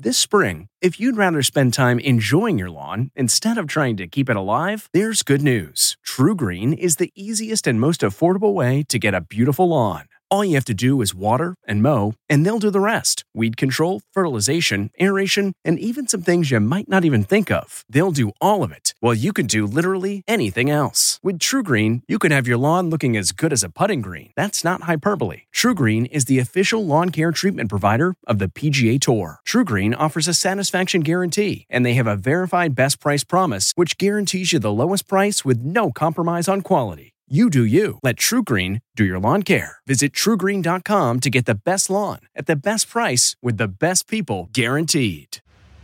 This spring, if you'd rather spend time enjoying your lawn instead of trying to keep it alive, there's good news. TruGreen is the easiest and most affordable way to get a beautiful lawn. All you have to do is water and mow, and they'll do the rest. Weed control, fertilization, aeration, and even some things you might not even think of. They'll do all of it, while you can do literally anything else. With TruGreen, you can have your lawn looking as good as a putting green. That's not hyperbole. TruGreen is the official lawn care treatment provider of the PGA Tour. TruGreen offers a satisfaction guarantee, and they have a verified best price promise, which guarantees you the lowest price with no compromise on quality. You do you. Let TruGreen do your lawn care. Visit TruGreen.com to get the best lawn at the best price with the best people guaranteed.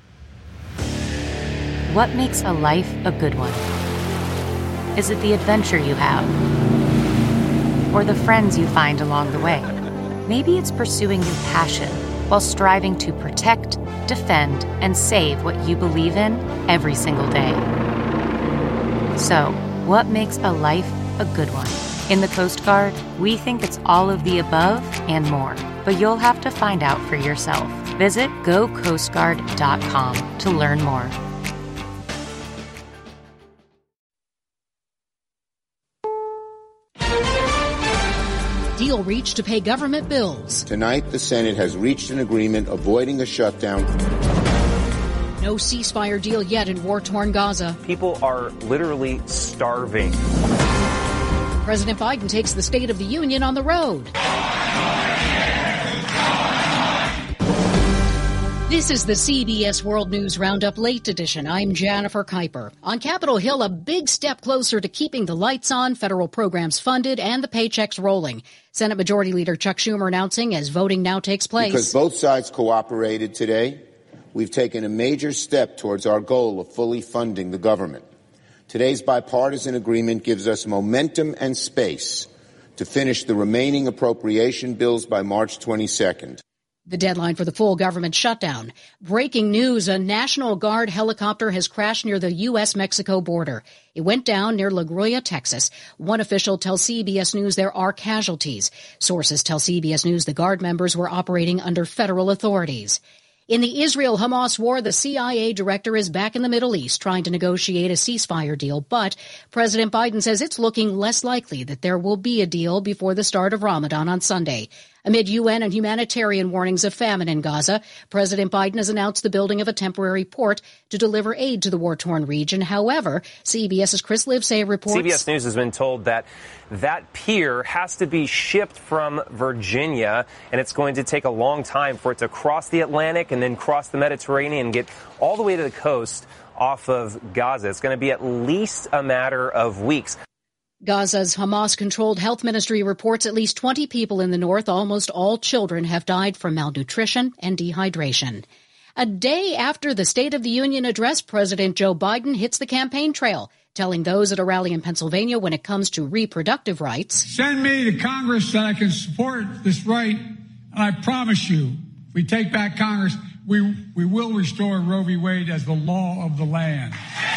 What makes a life a good one? Is it the adventure you have? Or the friends you find along the way? Maybe it's pursuing your passion while striving to protect, defend, and save what you believe in every single day. So, what makes a life a good one? In the Coast Guard, we think it's all of the above and more, but you'll have to find out for yourself. Visit gocoastguard.com to learn more. Deal reached to pay government bills. Tonight, the Senate has reached an agreement avoiding a shutdown. No ceasefire deal yet in war-torn Gaza. People are literally starving. President Biden takes the State of the Union on the road. This is the CBS World News Roundup Late Edition. I'm Jennifer Kuiper. On Capitol Hill, a big step closer to keeping the lights on, federal programs funded, and the paychecks rolling. Senate Majority Leader Chuck Schumer announcing as voting now takes place. Because both sides cooperated today, we've taken a major step towards our goal of fully funding the government. Today's bipartisan agreement gives us momentum and space to finish the remaining appropriation bills by March 22nd. The deadline for the full government shutdown. Breaking news, a National Guard helicopter has crashed near the U.S.-Mexico border. It went down near La Grulla, Texas. One official tells CBS News there are casualties. Sources tell CBS News the Guard members were operating under federal authorities. In the Israel-Hamas war, the CIA director is back in the Middle East trying to negotiate a ceasefire deal, but President Biden says it's looking less likely that there will be a deal before the start of Ramadan on Sunday. Amid UN and humanitarian warnings of famine in Gaza, President Biden has announced the building of a temporary port to deliver aid to the war-torn region. However, CBS's Chris Livesay reports... CBS News has been told that pier has to be shipped from Virginia, and it's going to take a long time for it to cross the Atlantic and then cross the Mediterranean and get all the way to the coast off of Gaza. It's going to be at least a matter of weeks. Gaza's Hamas-controlled health ministry reports at least 20 people in the north, almost all children, have died from malnutrition and dehydration. A day after the State of the Union address, President Joe Biden hits the campaign trail, telling those at a rally in Pennsylvania when it comes to reproductive rights. Send me to Congress that I can support this right, and I promise you, if we take back Congress, we will restore Roe v. Wade as the law of the land.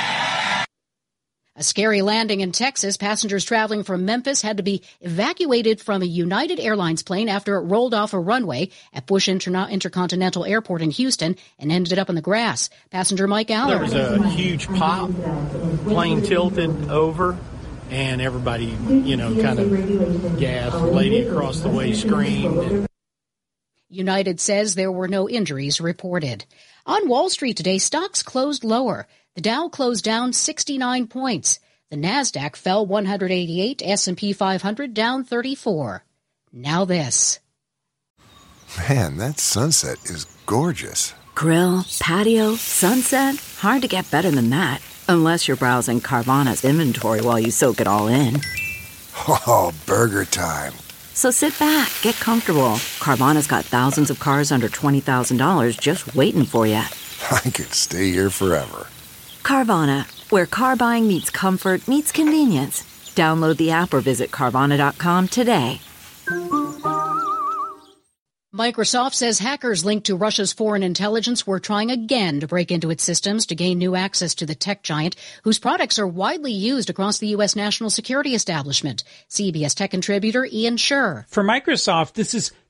A scary landing in Texas. Passengers traveling from Memphis had to be evacuated from a United Airlines plane after it rolled off a runway at Bush Intercontinental Airport in Houston and ended up on the grass. Passenger Mike Allen. There was a huge pop. Plane tilted over, and everybody, kind of gasped. The lady across the way screamed. United says there were no injuries reported. On Wall Street today, stocks closed lower. The Dow closed down 69 points. The Nasdaq fell 188, S&P 500 down 34. Now this. Man, that sunset is gorgeous. Grill, patio, sunset. Hard to get better than that. Unless you're browsing Carvana's inventory while you soak it all in. Oh, burger time. So sit back, get comfortable. Carvana's got thousands of cars under $20,000 just waiting for you. I could stay here forever. Carvana, where car buying meets comfort, meets convenience. Download the app or visit Carvana.com today. Microsoft says hackers linked to Russia's foreign intelligence were trying again to break into its systems to gain new access to the tech giant, whose products are widely used across the U.S. national security establishment. CBS tech contributor Ian Scherr. For Microsoft, this is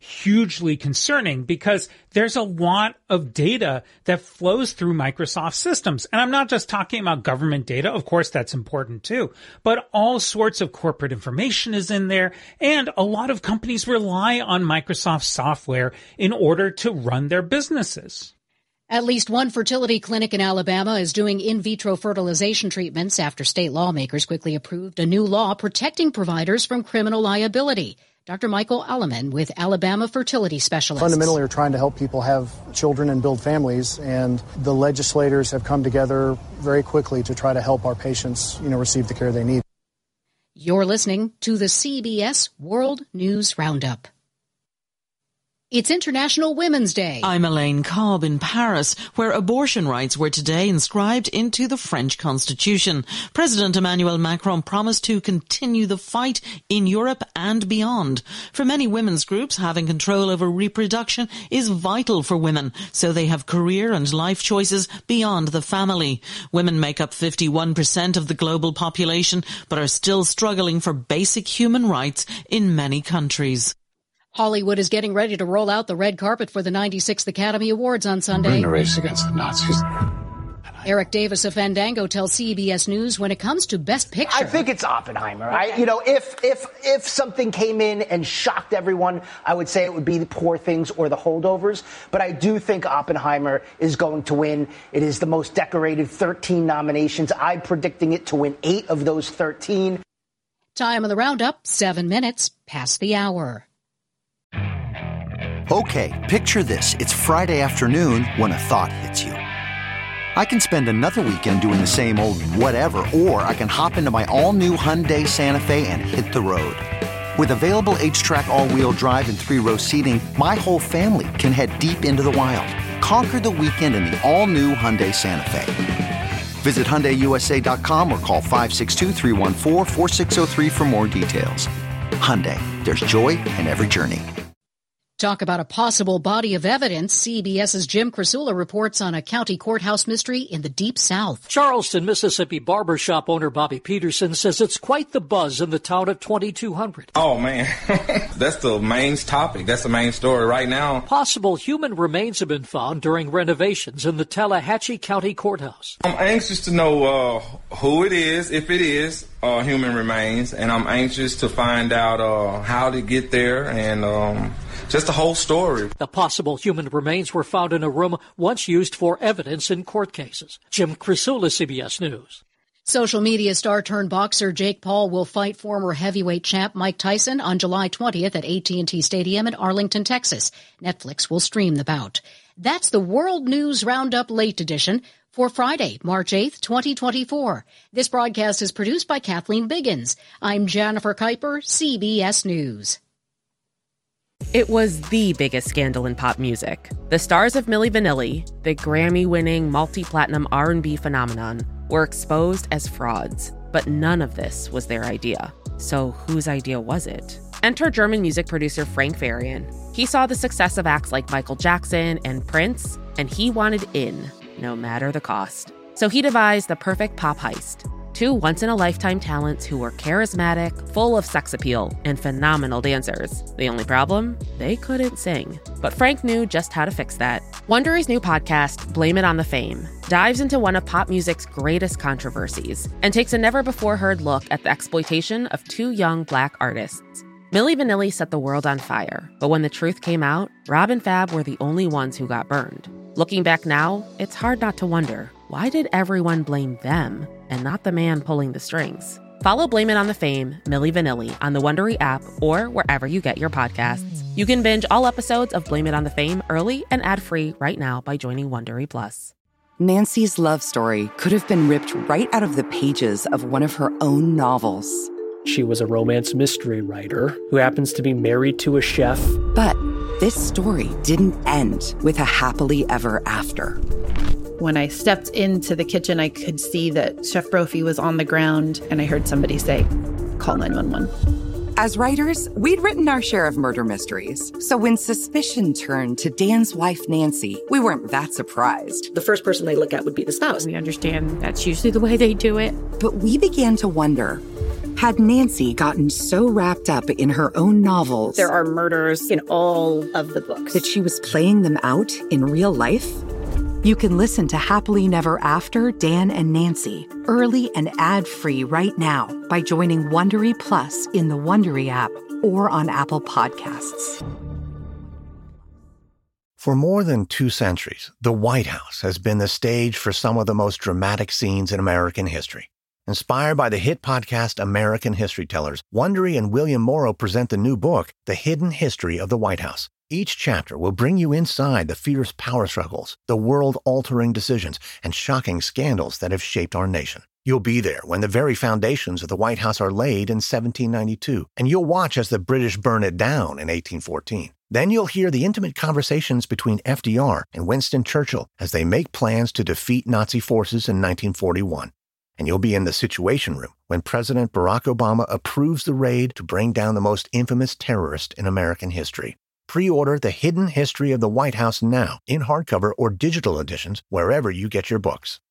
hugely concerning because there's a lot of data that flows through Microsoft systems. And I'm not just talking about government data. Of course, that's important too. But all sorts of corporate information is in there. And a lot of companies rely on Microsoft software in order to run their businesses. At least one fertility clinic in Alabama is doing in vitro fertilization treatments after state lawmakers quickly approved a new law protecting providers from criminal liability. Dr. Michael Alleman with Alabama Fertility Specialists. Fundamentally, we're trying to help people have children and build families, and the legislators have come together very quickly to try to help our patients, receive the care they need. You're listening to the CBS World News Roundup. It's International Women's Day. I'm Elaine Cobb in Paris, where abortion rights were today inscribed into the French Constitution. President Emmanuel Macron promised to continue the fight in Europe and beyond. For many women's groups, having control over reproduction is vital for women, so they have career and life choices beyond the family. Women make up 51% of the global population, but are still struggling for basic human rights in many countries. Hollywood is getting ready to roll out the red carpet for the 96th Academy Awards on Sunday. We're in a race against the Nazis. Eric Davis of Fandango tells CBS News when it comes to Best Picture. I think it's Oppenheimer. If something came in and shocked everyone, I would say it would be the Poor Things or The Holdovers. But I do think Oppenheimer is going to win. It is the most decorated, 13 nominations. I'm predicting it to win 8 of those 13. Time on the roundup, 7 minutes past the hour. Okay, picture this. It's Friday afternoon when a thought hits you. I can spend another weekend doing the same old whatever, or I can hop into my all-new Hyundai Santa Fe and hit the road. With available H-Track all-wheel drive and 3-row seating, my whole family can head deep into the wild. Conquer the weekend in the all-new Hyundai Santa Fe. Visit HyundaiUSA.com or call 562-314-4603 for more details. Hyundai, there's joy in every journey. Talk about a possible body of evidence. CBS's Jim Krasula reports on a county courthouse mystery in the Deep South. Charleston, Mississippi barbershop owner Bobby Peterson says it's quite the buzz in the town of 2200. Oh, man. That's the main topic. That's the main story right now. Possible human remains have been found during renovations in the Tallahatchie County Courthouse. I'm anxious to know who it is, if it is human remains, and I'm anxious to find out how to get there and just the whole story. The possible human remains were found in a room once used for evidence in court cases. Jim Krasula, CBS News. Social media star turned boxer Jake Paul will fight former heavyweight champ Mike Tyson on July 20th at AT&T Stadium in Arlington, Texas. Netflix will stream the bout. That's the World News Roundup Late Edition for Friday, March 8th, 2024. This broadcast is produced by Kathleen Biggins. I'm Jennifer Kuiper, CBS News. It was the biggest scandal in pop music. The stars of Milli Vanilli, the Grammy-winning multi-platinum R&B phenomenon, were exposed as frauds. But none of this was their idea. So whose idea was it? Enter German music producer Frank Farian. He saw the success of acts like Michael Jackson and Prince, and he wanted in, no matter the cost. So he devised the perfect pop heist. 2 once-in-a-lifetime talents who were charismatic, full of sex appeal, and phenomenal dancers. The only problem? They couldn't sing. But Frank knew just how to fix that. Wondery's new podcast, Blame It on the Fame, dives into one of pop music's greatest controversies and takes a never-before-heard look at the exploitation of 2 young Black artists. Milli Vanilli set the world on fire, but when the truth came out, Rob and Fab were the only ones who got burned. Looking back now, it's hard not to wonder, why did everyone blame them and not the man pulling the strings? Follow Blame It on the Fame, Milli Vanilli, on the Wondery app or wherever you get your podcasts. You can binge all episodes of Blame It on the Fame early and ad-free right now by joining Wondery Plus. Nancy's love story could have been ripped right out of the pages of one of her own novels. She was a romance mystery writer who happens to be married to a chef. But this story didn't end with a happily ever after. When I stepped into the kitchen, I could see that Chef Brophy was on the ground, and I heard somebody say, "Call 911." As writers, we'd written our share of murder mysteries. So when suspicion turned to Dan's wife, Nancy, we weren't that surprised. The first person they look at would be the spouse. We understand that's usually the way they do it. But we began to wonder, Had Nancy gotten so wrapped up in her own novels There are murders in all of the books. that she was playing them out in real life? You can listen to Happily Never After, Dan and Nancy, early and ad-free right now by joining Wondery Plus in the Wondery app or on Apple Podcasts. For more than 2 centuries, the White House has been the stage for some of the most dramatic scenes in American history. Inspired by the hit podcast American History Tellers, Wondery and William Morrow present the new book, The Hidden History of the White House. Each chapter will bring you inside the fierce power struggles, the world-altering decisions, and shocking scandals that have shaped our nation. You'll be there when the very foundations of the White House are laid in 1792, and you'll watch as the British burn it down in 1814. Then you'll hear the intimate conversations between FDR and Winston Churchill as they make plans to defeat Nazi forces in 1941. And you'll be in the Situation Room when President Barack Obama approves the raid to bring down the most infamous terrorist in American history. Pre-order The Hidden History of the White House now in hardcover or digital editions wherever you get your books.